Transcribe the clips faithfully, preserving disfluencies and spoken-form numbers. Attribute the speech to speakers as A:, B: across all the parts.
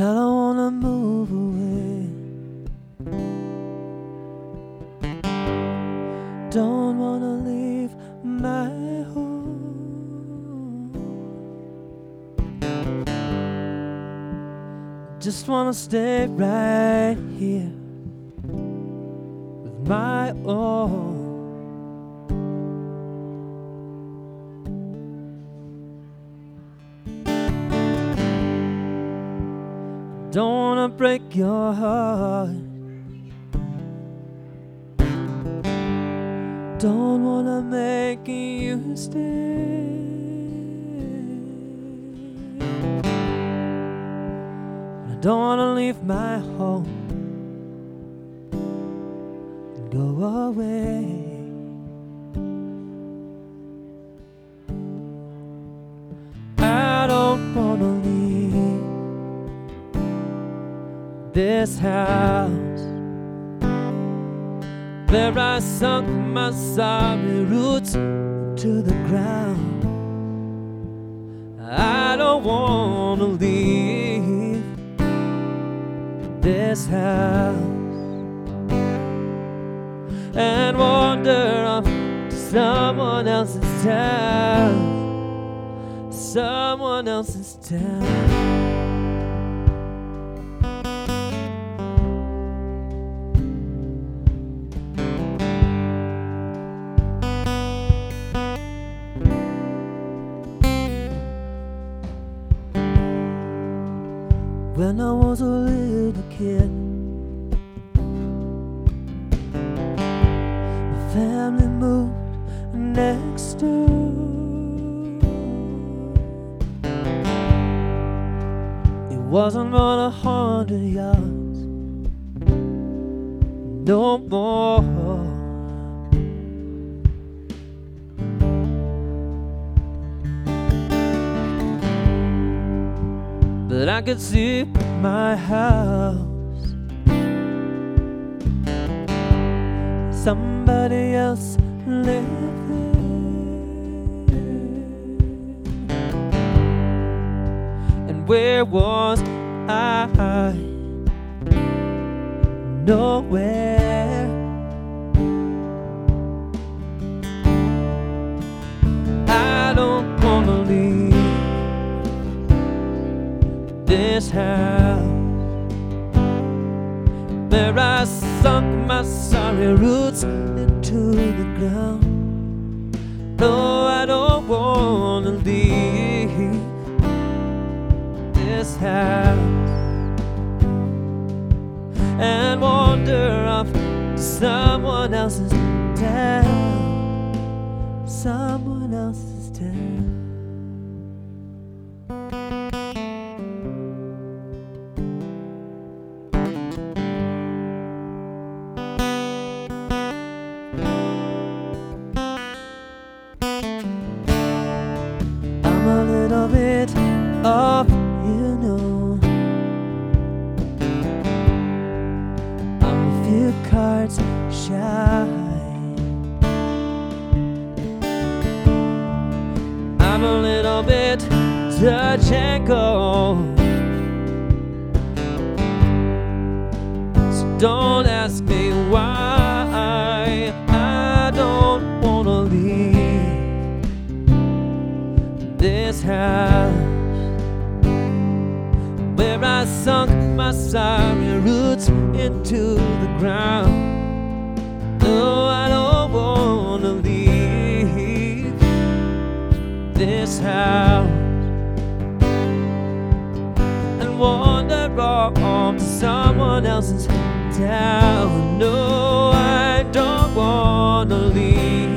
A: I don't wanna move away. Don't wanna leave my home. Just wanna stay right here with my own. Don't wanna break your heart. Don't wanna make you stay. I don't wanna leave my home and go away. I don't wanna leave this house where I sunk my sorry roots to the ground. I don't wanna leave this house and wander off to someone else's town, someone else's town. When I was a little kid, my family moved next door. It wasn't but a hundred yards, no more. But I could see my house, somebody else lived there. And where was I? Nowhere. I don't wanna leave this house where I sunk my sorry roots into the ground. No, I don't wanna leave this house and wander off to someone else's town, someone else's town. I'm a little bit off, you know. I'm a few cards shy. I'm a little bit touch and go. So don't ask me why. I don't wanna leave this house where I sunk my sorry roots into the ground. No, I don't wanna leave this house and wander off to someone else's town. No, I don't wanna leave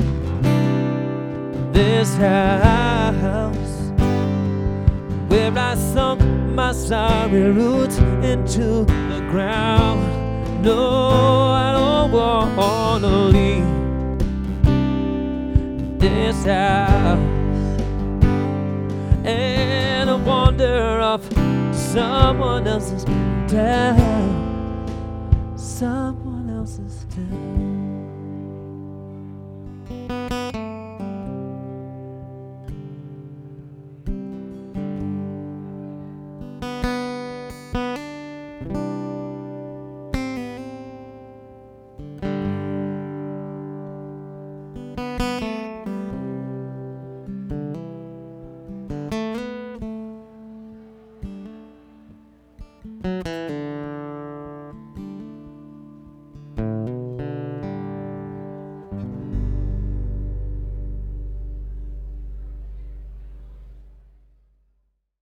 A: this house where I sunk my sorry roots into the ground. No, I don't wanna leave this house and wander off to someone else's town, someone else's town.